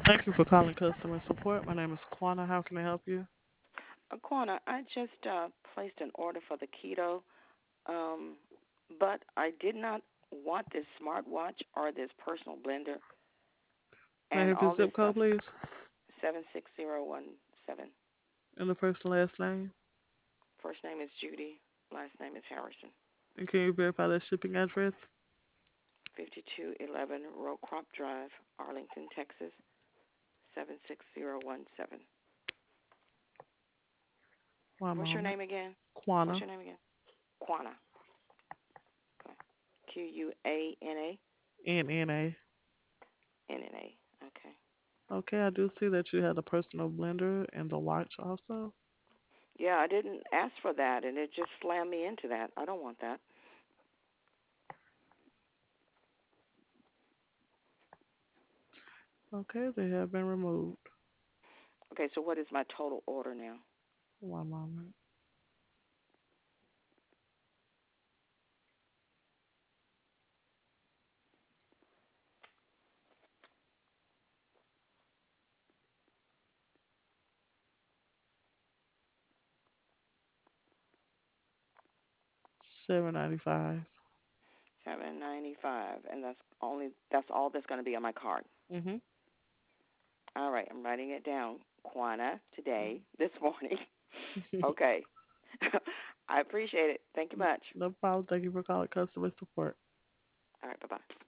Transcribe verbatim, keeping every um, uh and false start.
Thank you for calling customer support. My name is Quana. How can I help you? Aquana, I just uh, placed an order for the keto, um, but I did not want this smartwatch or this personal blender May I and have your all this zip code, stuff. please? Seven six zero one seven. And the first and last name? First name is Judy. Last name is Harrison. And can you verify that shipping address? Fifty-two eleven Rowcrop Drive, Arlington, Texas. Seven six zero one seven. One What's your moment. name again? What's Quana. your name again? Quana. Okay. Q U A N A N N A. N N A. Okay. Okay, I do see that you had a personal blender and the watch also. Yeah, I didn't ask for that, and it just slammed me into that. I don't want that. Okay, they have been removed. Okay, so what is my total order now? One moment. Seven ninety five. Seven ninety five, and that's only that's all that's going to be on my card. Mhm. All right, I'm writing it down. Quana today, this morning. Okay, I appreciate it. Thank you much. No problem. Thank you for calling customer support. All right, bye bye.